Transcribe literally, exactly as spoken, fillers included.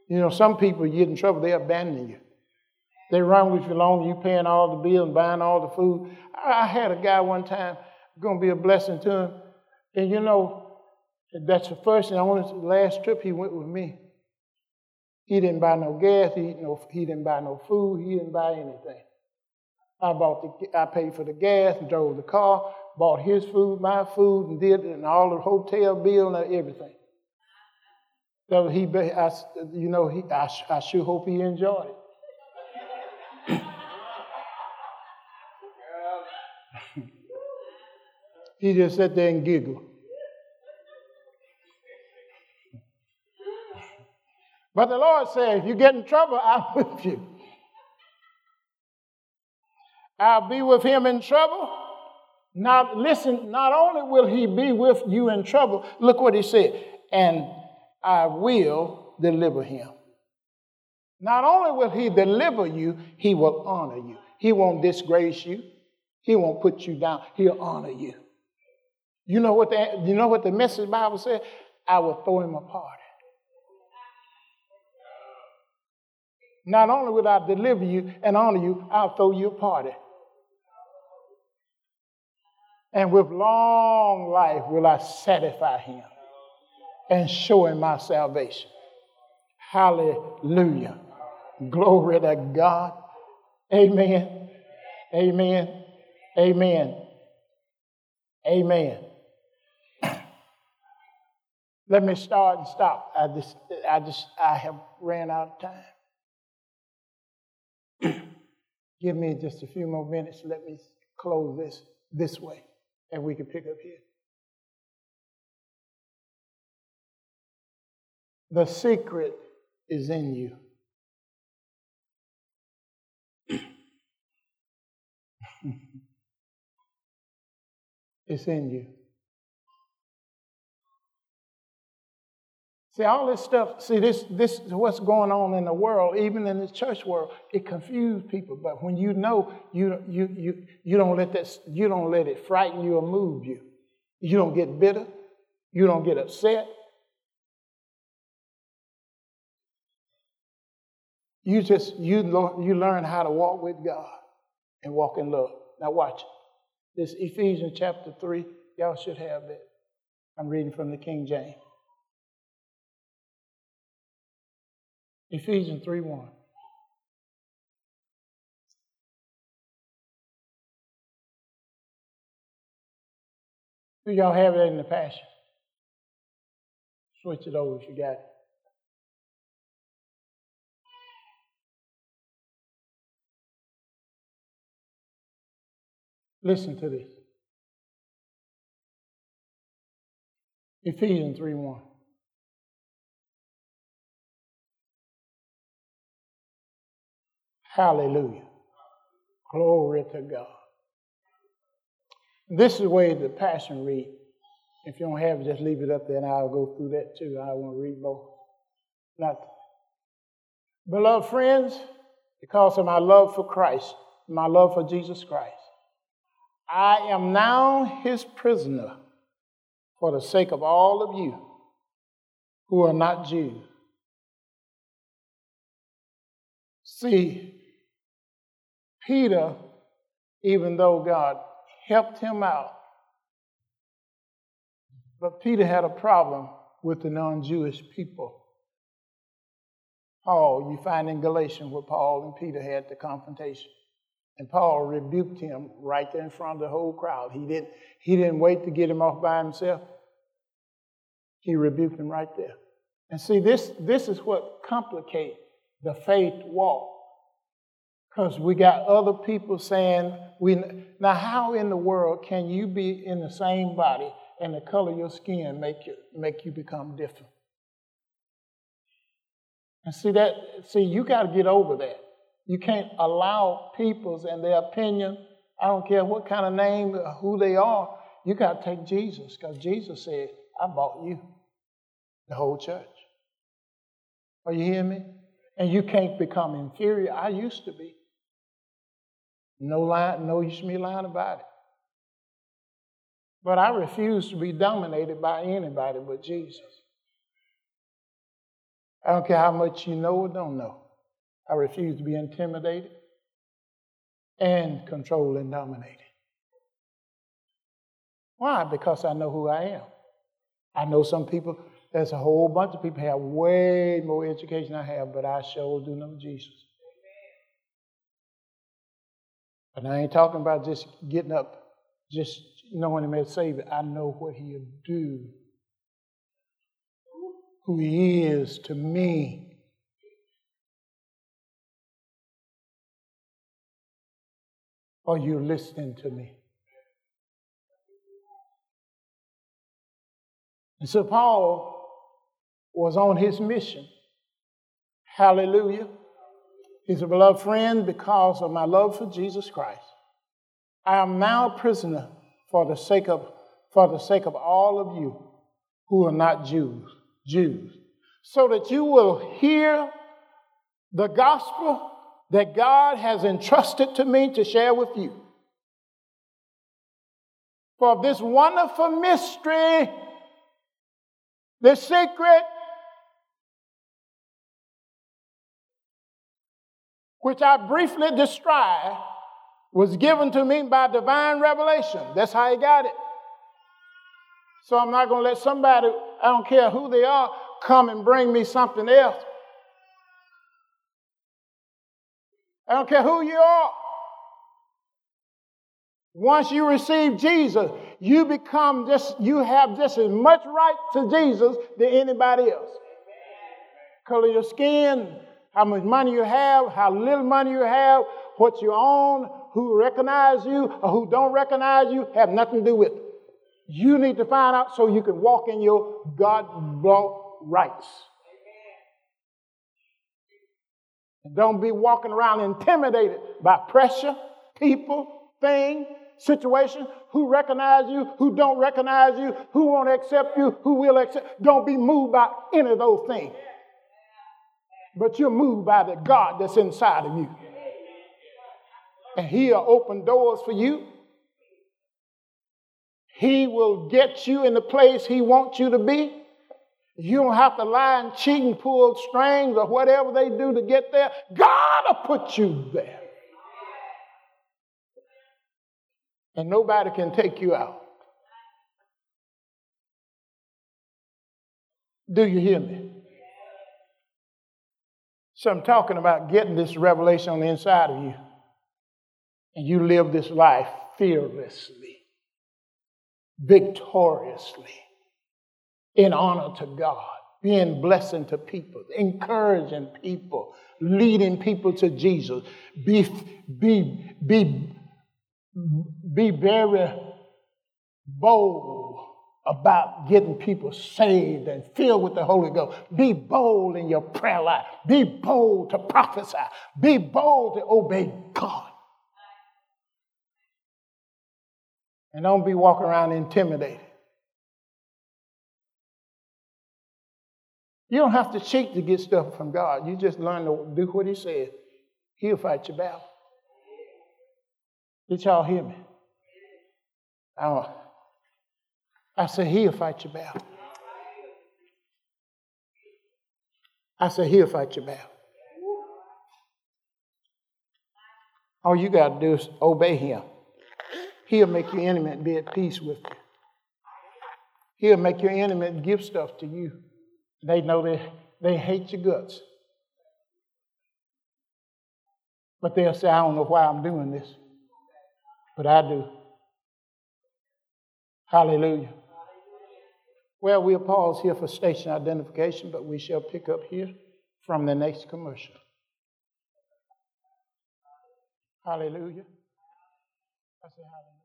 You know, some people, you get in trouble, they abandon you. They run with you long, you paying all the bills and buying all the food. I had a guy one time, going to be a blessing to him. And you know, that's the first and only last trip he went with me. He didn't buy no gas, he, no, he didn't buy no food, he didn't buy anything. I bought the, I paid for the gas and drove the car, bought his food, my food, and did and all the hotel bill and everything. So he, I, you know, he, I, I sure hope he enjoyed it. He just sat there and giggled. But the Lord said, if you get in trouble, I'm with you. I'll be with him in trouble. Now, listen, not only will he be with you in trouble, look what he said, and I will deliver him. Not only will he deliver you, he will honor you. He won't disgrace you. He won't put you down. He'll honor you. You know what the, you know what the Message Bible said? I will throw him a party. Not only will I deliver you and honor you, I'll throw you a party. And with long life will I satisfy him and show him my salvation. Hallelujah. Glory to God. Amen. Amen. Amen. Amen. Let me start and stop. I just, I just, I have ran out of time. Give me just a few more minutes. Let me close this this way, and we can pick up here. The secret is in you. It's in you. See, all this stuff, see, this this is what's going on in the world, even in the church world. It confused people. But when you know, you you you you don't let that you don't let it frighten you or move you. You don't get bitter. You don't get upset. You just you lo- you learn how to walk with God and walk in love. Now watch it. This Ephesians chapter three. Y'all should have that. I'm reading from the King James. Ephesians three one. Do y'all have it in the Passion? Switch it over if you got it. Listen to this. Ephesians three one. Hallelujah. Glory to God. This is the way the Passion read. If you don't have it, just leave it up there and I'll go through that too. I want to read both. Not. Beloved friends, because of my love for Christ, my love for Jesus Christ, I am now his prisoner for the sake of all of you who are not Jews. See, Peter, even though God helped him out, but Peter had a problem with the non-Jewish people. Paul, you find in Galatians where Paul and Peter had the confrontation. And Paul rebuked him right there in front of the whole crowd. He didn't, he didn't wait to get him off by himself. He rebuked him right there. And see, this, this is what complicates the faith walk. Because we got other people saying, we now how in the world can you be in the same body and the color of your skin make you, make you become different? And see that, see, you got to get over that. You can't allow people's and their opinion, I don't care what kind of name, who they are, you got to take Jesus, because Jesus said, I bought you, the whole church. Are you hearing me? And you can't become inferior. I used to be. No lie, no use me lying about it. But I refuse to be dominated by anybody but Jesus. I don't care how much you know or don't know. I refuse to be intimidated and controlled and dominated. Why? Because I know who I am. I know some people, there's a whole bunch of people have way more education than I have, but I sure do know Jesus. And I ain't talking about just getting up, just knowing him as Savior. I know what he'll do, who he is to me. Are you listening to me? And so Paul was on his mission. Hallelujah. He's a beloved friend because of my love for Jesus Christ. I am now a prisoner for the sake of, for the sake of all of you who are not Jews, Jews, so that you will hear the gospel that God has entrusted to me to share with you. For this wonderful mystery, the secret, which I briefly described, was given to me by divine revelation. That's how he got it. So I'm not going to let somebody, I don't care who they are, come and bring me something else. I don't care who you are. Once you receive Jesus, you become just, you have just as much right to Jesus than anybody else. Color your skin, how much money you have, how little money you have, what you own, who recognize you or who don't recognize you, have nothing to do with it. You need to find out so you can walk in your God-brought rights. Don't be walking around intimidated by pressure, people, things, situations, who recognize you, who don't recognize you, who won't accept you, who will accept. Don't be moved by any of those things. But you're moved by the God that's inside of you. And he'll open doors for you. He will get you in the place he wants you to be. You don't have to lie and cheat and pull strings or whatever they do to get there. God will put you there. And nobody can take you out. Do you hear me? So I'm talking about getting this revelation on the inside of you. And you live this life fearlessly, victoriously, in honor to God, being blessing to people, encouraging people, leading people to Jesus. Be, be, be, be very bold about getting people saved and filled with the Holy Ghost. Be bold in your prayer life. Be bold to prophesy. Be bold to obey God. And don't be walking around intimidated. You don't have to cheat to get stuff from God. You just learn to do what he said. He'll fight your battle. Did y'all hear me? I, don't, I said, he'll fight your battle. I said, he'll fight your battle. All you got to do is obey him. He'll make your enemy be at peace with you. He'll make your enemy give stuff to you. They know they, they hate your guts. But they'll say, I don't know why I'm doing this. But I do. Hallelujah. Well, we'll pause here for station identification, but we shall pick up here from the next commercial. Hallelujah. I say hallelujah.